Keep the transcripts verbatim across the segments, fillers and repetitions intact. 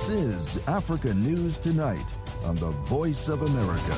This is Africa News Tonight on the Voice of America.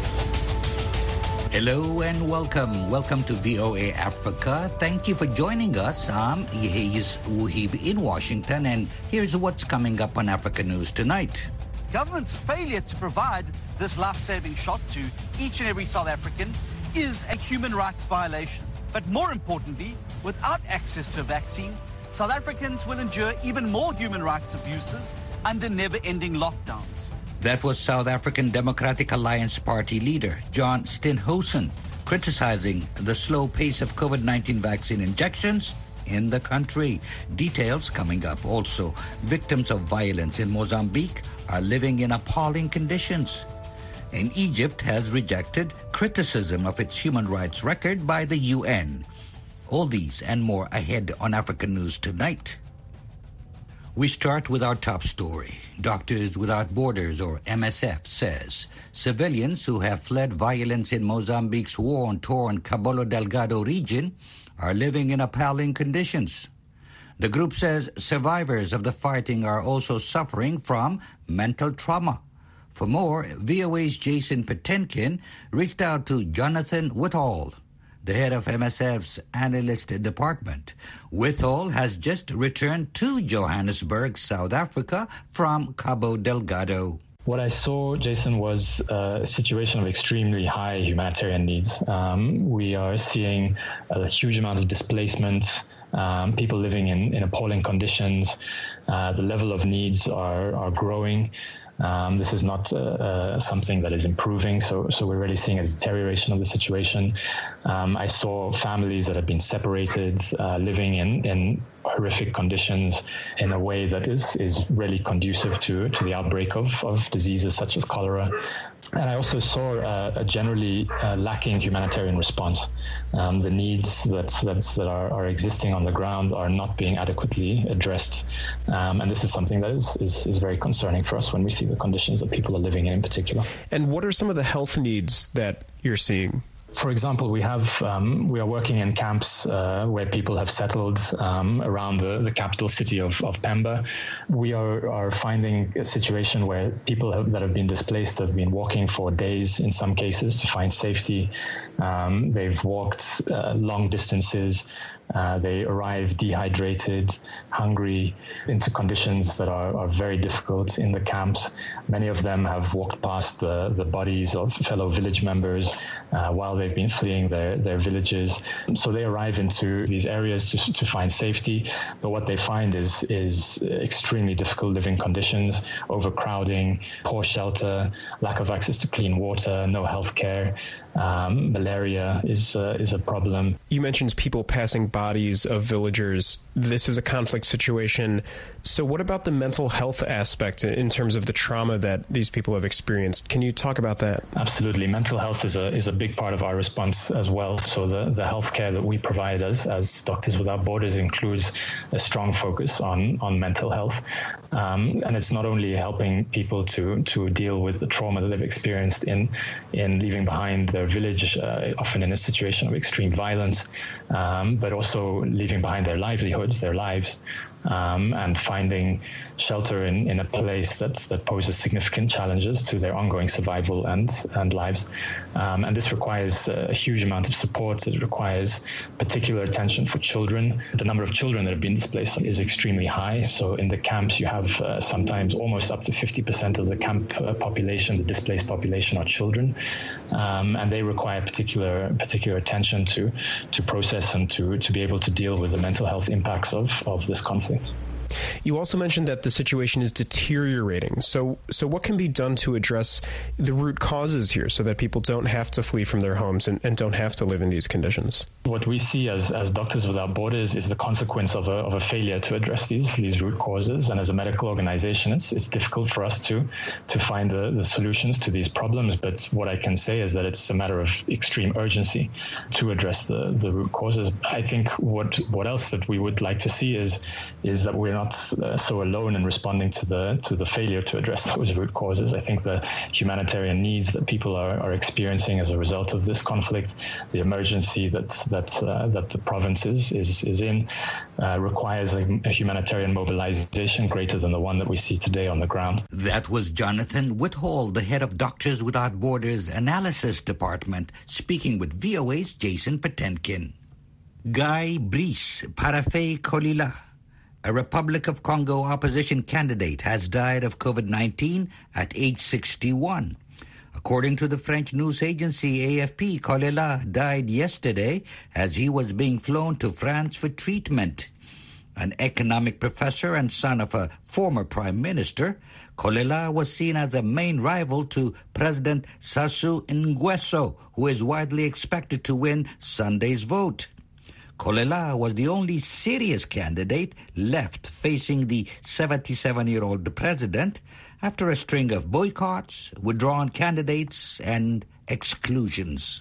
Hello and welcome. Welcome to V O A Africa. Thank you for joining us. I'm Yehis Wuhib in Washington, and here's what's coming up on Africa News Tonight. Government's failure to provide this life-saving shot to each and every South African is a human rights violation. But more importantly, without access to a vaccine, South Africans will endure even more human rights abuses under never-ending lockdowns. That was South African Democratic Alliance Party leader John Steenhuisen criticizing the slow pace of COVID nineteen vaccine injections in the country. Details coming up also. Victims of violence in Mozambique are living in appalling conditions. And Egypt has rejected criticism of its human rights record by the U N. All these and more ahead on African News Tonight. We start with our top story. Doctors Without Borders, or M S F, says civilians who have fled violence in Mozambique's war-torn Cabo Delgado region are living in appalling conditions. The group says survivors of the fighting are also suffering from mental trauma. For more, V O A's Jason Patenkin reached out to Jonathan Whitall, the head of M S F's analyst department. Whitall has just returned to Johannesburg, South Africa from Cabo Delgado. What I saw, Jason, was a situation of extremely high humanitarian needs. Um, we are seeing a huge amount of displacement, um, people living in, in appalling conditions. Uh, the level of needs are, are growing. Um, this is not uh, uh, something that is improving, so so we're really seeing a deterioration of the situation. Um, I saw families that have been separated, uh, living in, in horrific conditions in a way that is, is really conducive to, to the outbreak of, of diseases such as cholera. And I also saw uh, a generally uh, lacking humanitarian response. Um, the needs that that, that are, are existing on the ground are not being adequately addressed. Um, and this is something that is, is, is very concerning for us when we see the conditions that people are living in in particular. And what are some of the health needs that you're seeing? For example, we have um, we are working in camps uh, where people have settled um, around the, the capital city of, of Pemba. We are, are finding a situation where people have, that have been displaced have been walking for days in some cases to find safety. Um, they've walked uh, long distances. Uh, they arrive dehydrated, hungry, into conditions that are, are very difficult in the camps. Many of them have walked past the, the bodies of fellow village members uh, while they've been fleeing their, their villages. So they arrive into these areas to, to find safety, but what they find is, is extremely difficult living conditions, overcrowding, poor shelter, lack of access to clean water, no health care. Um, malaria is uh, is a problem. You mentioned people passing bodies of villagers. This is a conflict situation. So what about the mental health aspect in terms of the trauma that these people have experienced? Can you talk about that? Absolutely. Mental health is a is a big part of our response as well. So the, the health care that we provide as, as Doctors Without Borders includes a strong focus on, on mental health. Um, and it's not only helping people to, to deal with the trauma that they've experienced in, in leaving behind their village, uh, often in a situation of extreme violence, um, but also leaving behind their livelihoods, their lives, um, and finding shelter in, in a place that, that poses significant challenges to their ongoing survival and, and lives. Um, and this requires a huge amount of support. It requires particular attention for children. The number of children that have been displaced is extremely high. So in the camps, you have uh, sometimes almost up to fifty percent of the camp uh, population, the displaced population, are children. Um, and they require particular particular attention to to process and to, to be able to deal with the mental health impacts of, of this conflict. You also mentioned that the situation is deteriorating. So so what can be done to address the root causes here so that people don't have to flee from their homes and, and don't have to live in these conditions? What we see as, as Doctors Without Borders is the consequence of a, of a failure to address these these root causes. And as a medical organization, it's it's difficult for us to to find the, the solutions to these problems. But what I can say is that it's a matter of extreme urgency to address the, the root causes. I think what what else that we would like to see is is that we're not uh, so alone in responding to the to the failure to address those root causes. I think the humanitarian needs that people are, are experiencing as a result of this conflict, the emergency that that uh, that the province is is, is in, uh, requires a, a humanitarian mobilization greater than the one that we see today on the ground. That was Jonathan Whithall, the head of Doctors Without Borders Analysis Department, speaking with V O A's Jason Patenkin. Guy Brice Parfait Kolila, a Republic of Congo opposition candidate, has died of COVID nineteen at age sixty-one. According to the French news agency A F P, Kolila died yesterday as he was being flown to France for treatment. An economic professor and son of a former prime minister, Kolila was seen as a main rival to President Sassou Nguesso, who is widely expected to win Sunday's vote. Kolila was the only serious candidate left facing the seventy-seven-year-old president after a string of boycotts, withdrawn candidates, and exclusions.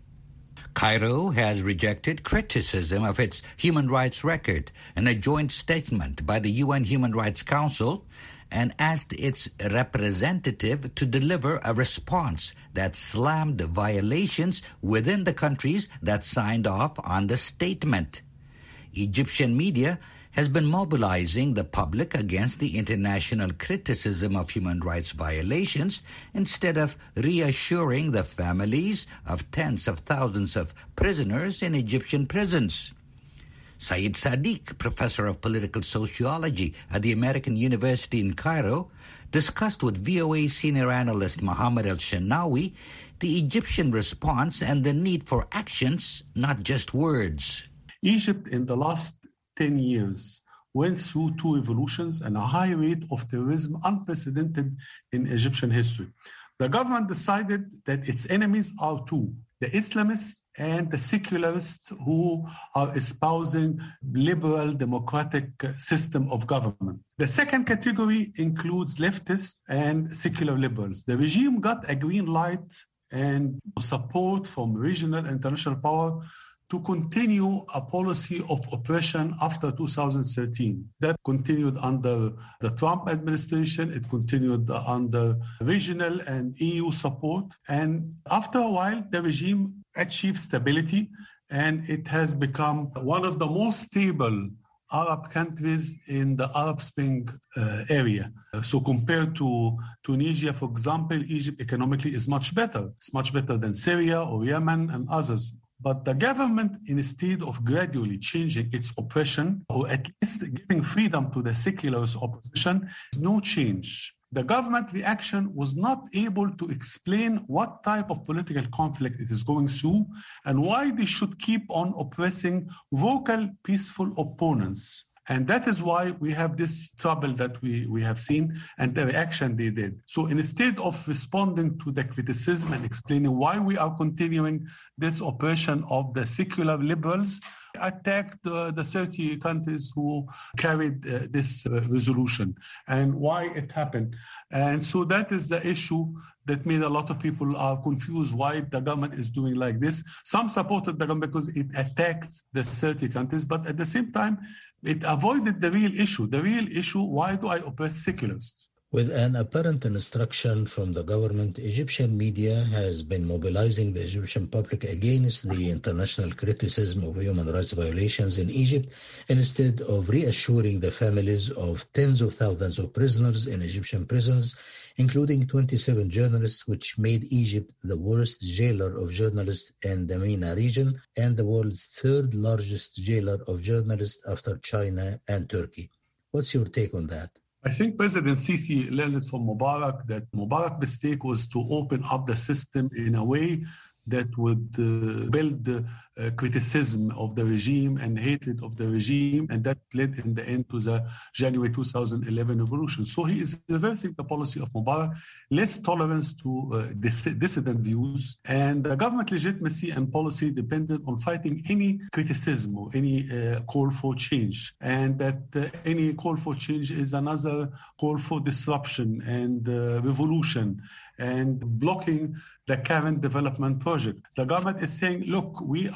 Cairo has rejected criticism of its human rights record in a joint statement by the U N Human Rights Council and asked its representative to deliver a response that slammed violations within the countries that signed off on the statement. Egyptian media has been mobilizing the public against the international criticism of human rights violations instead of reassuring the families of tens of thousands of prisoners in Egyptian prisons. Saeed Sadiq, professor of political sociology at the American University in Cairo, discussed with V O A senior analyst Mohammed El-Shenawi the Egyptian response and the need for actions, not just words. Egypt in the last ten years went through two revolutions and a high rate of terrorism unprecedented in Egyptian history. The government decided that its enemies are two, the Islamists and the secularists who are espousing liberal democratic system of government. The second category includes leftists and secular liberals. The regime got a green light and support from regional and international power to continue a policy of oppression after two thousand thirteen. That continued under the Trump administration. It continued under regional and E U support. And after a while, the regime achieved stability, and it has become one of the most stable Arab countries in the Arab Spring uh, area. So compared to Tunisia, for example, Egypt economically is much better. It's much better than Syria or Yemen and others. But the government, instead of gradually changing its oppression, or at least giving freedom to the secular opposition, no change. The government reaction was not able to explain what type of political conflict it is going through and why they should keep on oppressing vocal, peaceful opponents. And that is why we have this trouble that we, we have seen and the reaction they did. So instead of responding to the criticism and explaining why we are continuing this oppression of the secular liberals, attacked uh, the thirty countries who carried uh, this uh, resolution and why it happened. And so that is the issue that made a lot of people are confused why the government is doing like this. Some supported the government because it attacked the thirty countries, but at the same time, it avoided the real issue. The real issue, why do I oppress secularists? With an apparent instruction from the government, Egyptian media has been mobilizing the Egyptian public against the international criticism of human rights violations in Egypt, instead of reassuring the families of tens of thousands of prisoners in Egyptian prisons, including twenty-seven journalists, which made Egypt the worst jailer of journalists in the MENA region and the world's third largest jailer of journalists after China and Turkey. What's your take on that? I think President Sisi learned from Mubarak that Mubarak's mistake was to open up the system in a way that would uh, build uh, criticism of the regime and hatred of the regime, and that led in the end to the January two thousand eleven revolution. So he is reversing the policy of Mubarak, less tolerance to uh, dis- dissident views, and the government legitimacy and policy depended on fighting any criticism or any uh, call for change, and that uh, any call for change is another call for disruption and uh, revolution and blocking the current development project. The government is saying, look, we are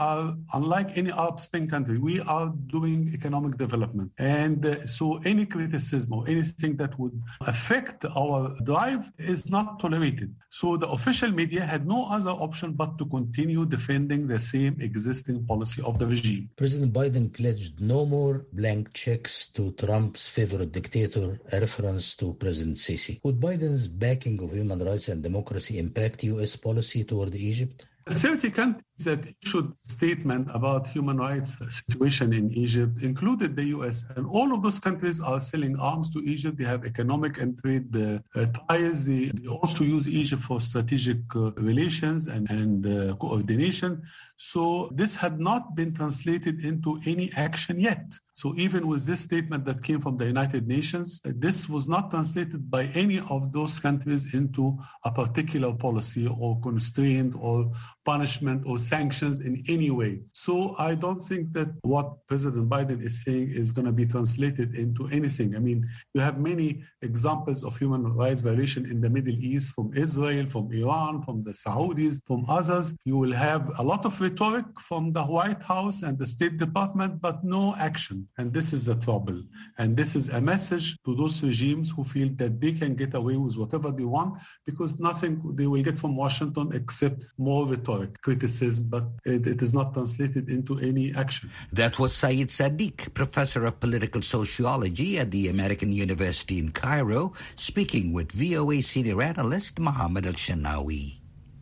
are, unlike any Arab Spring country, we are doing economic development. And uh, so any criticism or anything that would affect our drive is not tolerated. So the official media had no other option but to continue defending the same existing policy of the regime. President Biden pledged no more blank checks to Trump's favorite dictator, a reference to President Sisi. Would Biden's backing of human rights and democracy impact U S policy toward Egypt? thirty countries that issued statement about human rights situation in Egypt included the U S, and all of those countries are selling arms to Egypt. They have economic and trade uh, ties. They, they also use Egypt for strategic uh, relations and, and uh, coordination. So this had not been translated into any action yet. So even with this statement that came from the United Nations, this was not translated by any of those countries into a particular policy or constraint or punishment or sanctions in any way. So I don't think that what President Biden is saying is going to be translated into anything. I mean, you have many examples of human rights violation in the Middle East, from Israel, from Iran, from the Saudis, from others. You will have a lot of rhetoric from the White House and the State Department, but no action. And this is the trouble. And this is a message to those regimes who feel that they can get away with whatever they want because nothing they will get from Washington except more rhetoric, criticism, but it, it is not translated into any action. That was Saeed Sadiq, professor of political sociology at the American University in Cairo, speaking with V O A senior analyst Mohammed Al-Shanawi.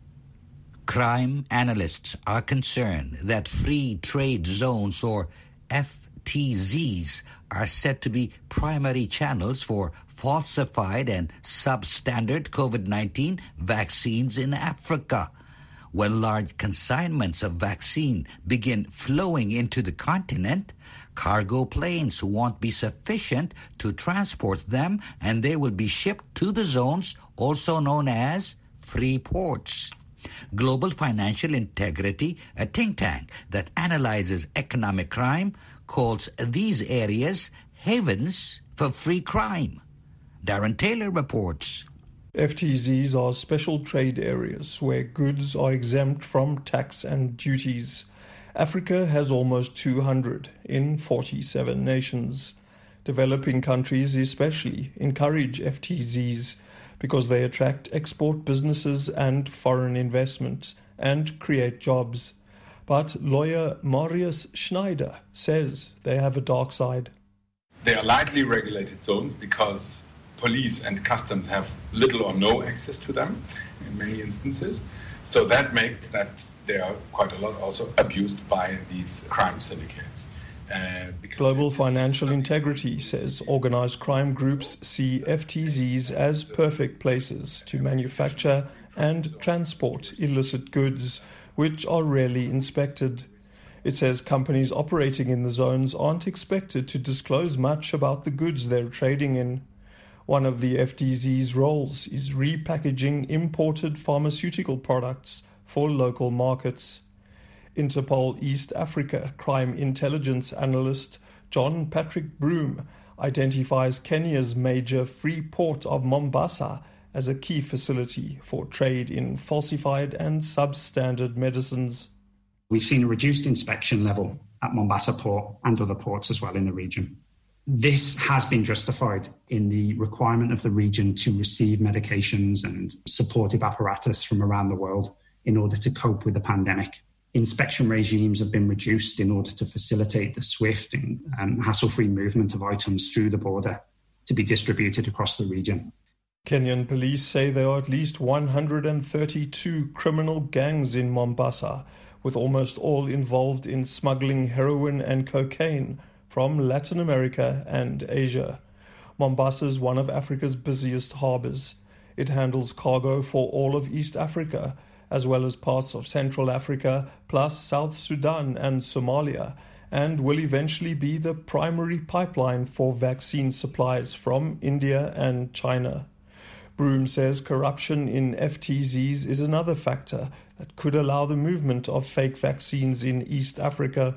Crime analysts are concerned that free trade zones, or F T Zs, are said to be primary channels for falsified and substandard COVID nineteen vaccines in Africa. When large consignments of vaccine begin flowing into the continent, cargo planes won't be sufficient to transport them, and they will be shipped to the zones, also known as free ports. Global Financial Integrity, a think tank that analyzes economic crime, calls these areas havens for free crime. Darren Taylor reports. F T Zs are special trade areas where goods are exempt from tax and duties. Africa has almost two hundred in forty-seven nations. Developing countries especially encourage F T Zs because they attract export businesses and foreign investments and create jobs. But lawyer Marius Schneider says they have a dark side. They are lightly regulated zones because police and customs have little or no access to them in many instances. So that makes that they are quite a lot also abused by these crime syndicates. Uh, Global Financial Integrity says organized crime groups see F T Zs as perfect places to manufacture and transport illicit goods, which are rarely inspected. It says companies operating in the zones aren't expected to disclose much about the goods they're trading in. One of the F T Z's roles is repackaging imported pharmaceutical products for local markets. Interpol East Africa crime intelligence analyst John Patrick Broom identifies Kenya's major free port of Mombasa as a key facility for trade in falsified and substandard medicines. We've seen a reduced inspection level at Mombasa Port and other ports as well in the region. This has been justified in the requirement of the region to receive medications and supportive apparatus from around the world in order to cope with the pandemic. Inspection regimes have been reduced in order to facilitate the swift and um, hassle-free movement of items through the border to be distributed across the region. Kenyan police say there are at least one hundred thirty-two criminal gangs in Mombasa, with almost all involved in smuggling heroin and cocaine from Latin America and Asia. Mombasa is one of Africa's busiest harbours. It handles cargo for all of East Africa, as well as parts of Central Africa, plus South Sudan and Somalia, and will eventually be the primary pipeline for vaccine supplies from India and China. Broom says corruption in F T Zs is another factor that could allow the movement of fake vaccines in East Africa.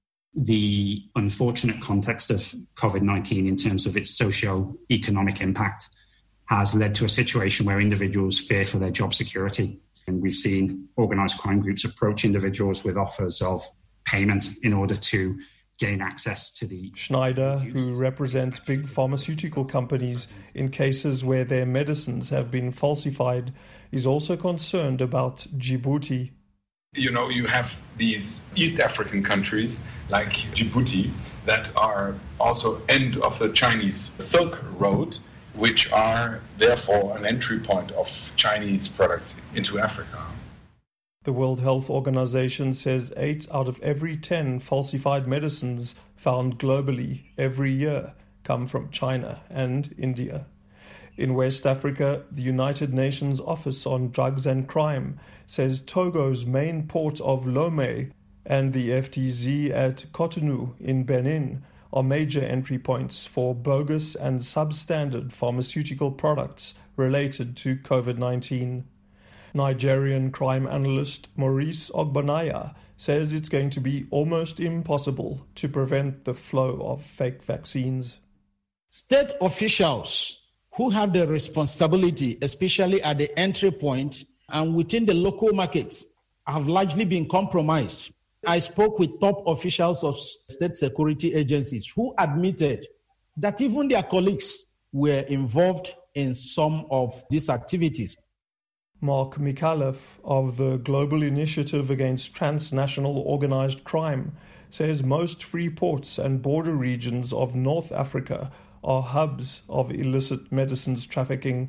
The unfortunate context of COVID nineteen in terms of its socio-economic impact has led to a situation where individuals fear for their job security. And we've seen organised crime groups approach individuals with offers of payment in order to gain access to the... Schneider, who represents big pharmaceutical companies in cases where their medicines have been falsified, is also concerned about Djibouti. You know, you have these East African countries like Djibouti that are also end of the Chinese Silk Road, which are therefore an entry point of Chinese products into Africa. The World Health Organization says eight out of every ten falsified medicines found globally every year come from China and India. In West Africa, the United Nations Office on Drugs and Crime says Togo's main port of Lomé and the F T Z at Cotonou in Benin are major entry points for bogus and substandard pharmaceutical products related to COVID nineteen. Nigerian crime analyst Maurice Ogbonaya says it's going to be almost impossible to prevent the flow of fake vaccines. State officials who have the responsibility, especially at the entry point and within the local markets, have largely been compromised. I spoke with top officials of state security agencies who admitted that even their colleagues were involved in some of these activities. Mark Micallef of the Global Initiative Against Transnational Organized Crime says most free ports and border regions of North Africa are hubs of illicit medicines trafficking.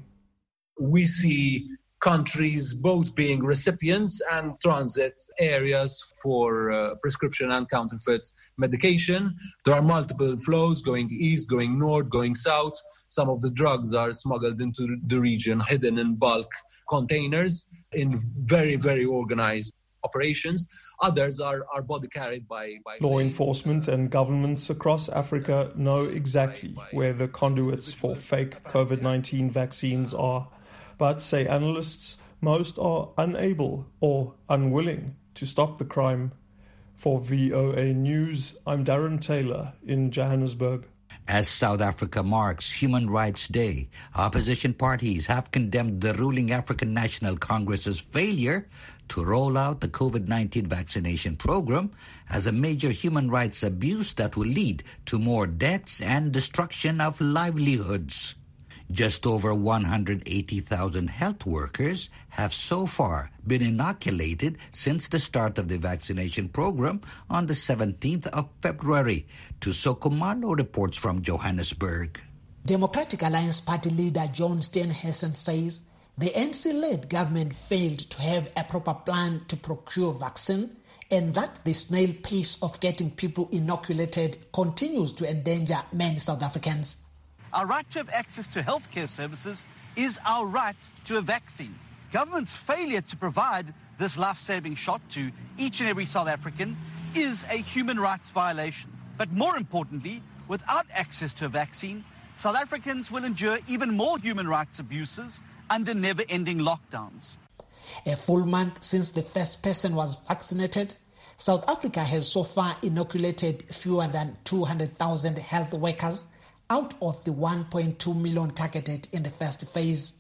We see countries both being recipients and transit areas for uh, prescription and counterfeit medication. There are multiple flows going east, going north, going south. Some of the drugs are smuggled into the region, hidden in bulk containers in very, very organized operations. Others are, are body carried by, by... Law enforcement and governments across Africa know exactly where the conduits for fake COVID nineteen vaccines are. But, say analysts, most are unable or unwilling to stop the crime. For V O A News, I'm Darren Taylor in Johannesburg. As South Africa marks Human Rights Day, opposition parties have condemned the ruling African National Congress's failure to roll out the COVID nineteen vaccination program as a major human rights abuse that will lead to more deaths and destruction of livelihoods. Just over one hundred eighty thousand health workers have so far been inoculated since the start of the vaccination program on the seventeenth of February. Tusoko Malo reports from Johannesburg. Democratic Alliance Party leader John Steenhuisen says the N C-led government failed to have a proper plan to procure vaccine and that the snail pace of getting people inoculated continues to endanger many South Africans. Our right to have access to healthcare services is our right to a vaccine. Government's failure to provide this life-saving shot to each and every South African is a human rights violation. But more importantly, without access to a vaccine, South Africans will endure even more human rights abuses under never-ending lockdowns. A full month since the first person was vaccinated, South Africa has so far inoculated fewer than two hundred thousand health workers out of the one point two million targeted in the first phase.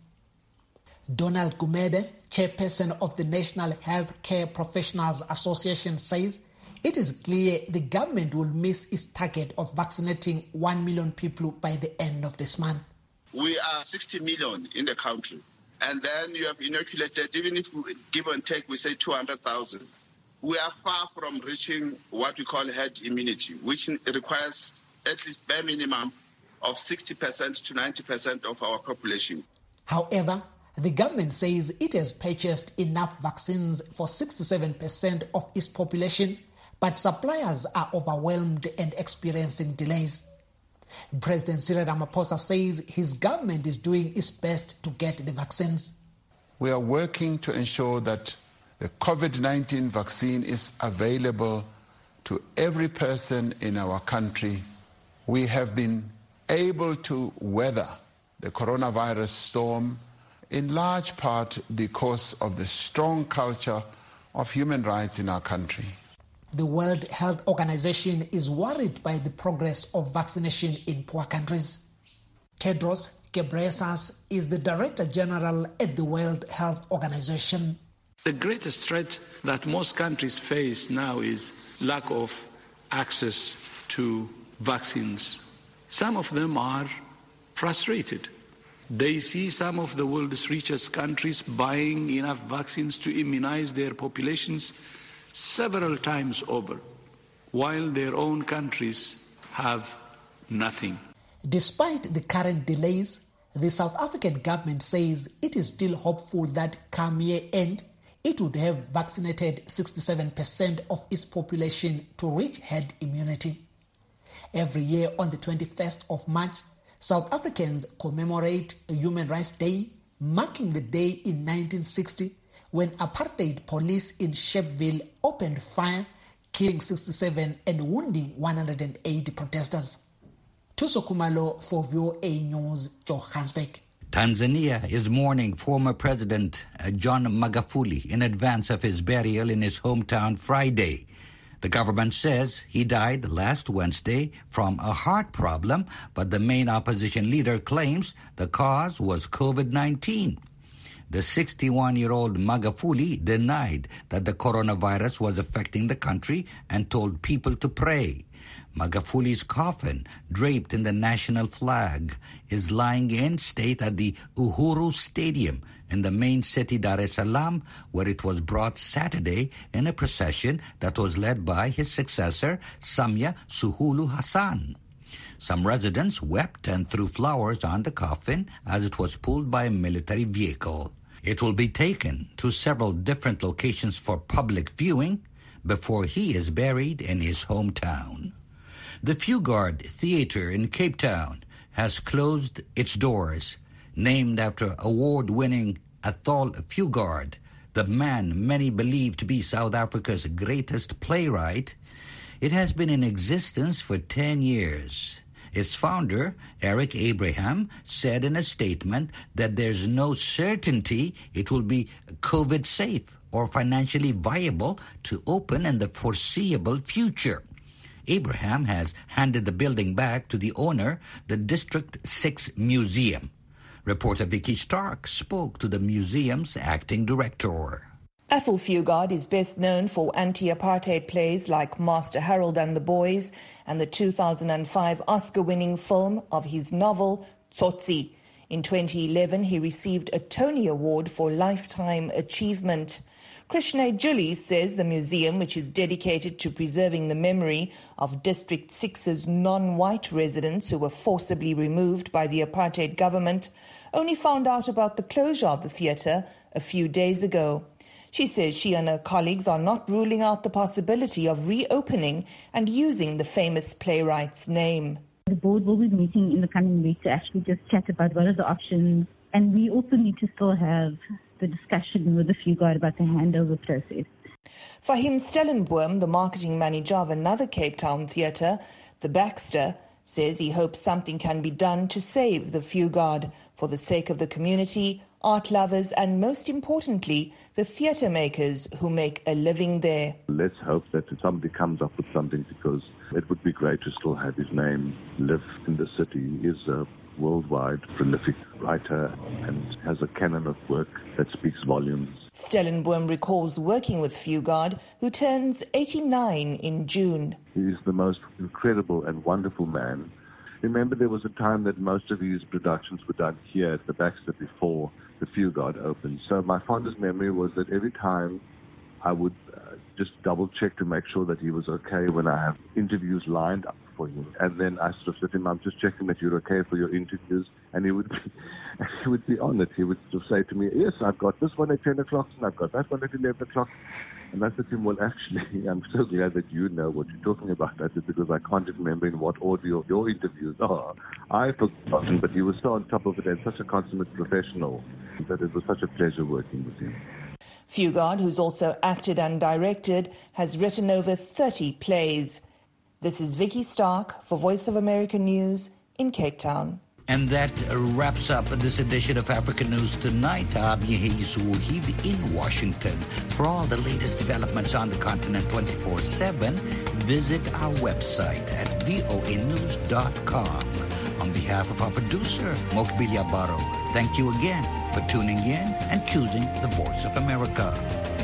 Donald Gumede, chairperson of the National Healthcare Professionals Association, says it is clear the government will miss its target of vaccinating one million people by the end of this month. We are sixty million in the country, and then you have inoculated, even if we give and take, we say two hundred thousand. We are far from reaching what we call herd immunity, which requires at least bare minimum of sixty percent to ninety percent of our population. However, the government says it has purchased enough vaccines for sixty-seven percent of its population, but suppliers are overwhelmed and experiencing delays. President Cyril Ramaphosa says his government is doing its best to get the vaccines. We are working to ensure that the COVID nineteen vaccine is available to every person in our country. We have been able to weather the coronavirus storm in large part because of the strong culture of human rights in our country. The World Health Organization is worried by the progress of vaccination in poor countries. Tedros Ghebreyesus is the Director General at the World Health Organization. The greatest threat that most countries face now is lack of access to vaccines. Some of them are frustrated. They see some of the world's richest countries buying enough vaccines to immunize their populations several times over, while their own countries have nothing. Despite the current delays, the South African government says it is still hopeful that come year end, it would have vaccinated sixty-seven percent of its population to reach herd immunity. Every year on the twenty-first of March, South Africans commemorate Human Rights Day, marking the day in nineteen sixty when apartheid police in Sharpeville opened fire, killing sixty-seven and wounding one hundred eighty protesters. Thuso Khumalo for V O A News, Johannesburg. Tanzania is mourning former President John Magufuli in advance of his burial in his hometown Friday. The government says he died last Wednesday from a heart problem, but the main opposition leader claims the cause was COVID nineteen. The sixty-one-year-old Magufuli denied that the coronavirus was affecting the country and told people to pray. Magafuli's coffin, draped in the national flag, is lying in state at the Uhuru Stadium in the main city Dar es Salaam, where it was brought Saturday in a procession that was led by his successor, Samia Suluhu Hassan. Some residents wept and threw flowers on the coffin as it was pulled by a military vehicle. It will be taken to several different locations for public viewing before he is buried in his hometown. The Fugard Theatre in Cape Town has closed its doors. Named after award-winning Athol Fugard, the man many believe to be South Africa's greatest playwright, it has been in existence for ten years. Its founder, Eric Abraham, said in a statement that there's no certainty it will be COVID-safe or financially viable to open in the foreseeable future. Abraham has handed the building back to the owner, the District six Museum. Reporter Vicky Stark spoke to the museum's acting director. Athol Fugard is best known for anti-apartheid plays like Master Harold and the Boys and the two thousand five Oscar-winning film of his novel, Tsotsi. In twenty eleven, he received a Tony Award for Lifetime Achievement. Krishna Julie says the museum, which is dedicated to preserving the memory of District six's non-white residents who were forcibly removed by the apartheid government, only found out about the closure of the theatre a few days ago. She says she and her colleagues are not ruling out the possibility of reopening and using the famous playwright's name. The board will be meeting in the coming week to actually just chat about what are the options, and we also need to still have the discussion with the Fugard about the handover process. Fahim Stellenboom, the marketing manager of another Cape Town theatre, the Baxter, says he hopes something can be done to save the Fugard for the sake of the community, art lovers, and most importantly, the theatre makers who make a living there. Let's hope that somebody comes up with something, because it would be great to still have his name live in the city. He is a worldwide prolific writer and has a canon of work that speaks volumes. Stellenboom recalls working with Fugard, who turns eighty-nine in June. He's the most incredible and wonderful man. Remember, there was a time that most of his productions were done here at the Baxter before the Fugard opened. So my fondest memory was that every time I would uh, just double check to make sure that he was okay when I have interviews lined up for him. And then I sort of said to him, I'm just checking that you're okay for your interviews. And he would be, he would be on it. He would sort of say to me, yes, I've got this one at ten o'clock and I've got that one at eleven o'clock. And I said to him, well, actually, I'm so glad that you know what you're talking about. I said, because I can't remember in what order your, your interviews are. I've forgotten, but he was so on top of it and such a consummate professional that it was such a pleasure working with him. Fugard, who's also acted and directed, has written over thirty plays. This is Vicky Stark for Voice of America News in Cape Town. And that wraps up this edition of African News Tonight. I'm Yehi Suhib in Washington. For all the latest developments on the continent twenty-four seven, visit our website at voa news dot com. On behalf of our producer, Mokbilia Baro, thank you again for tuning in and choosing the Voice of America.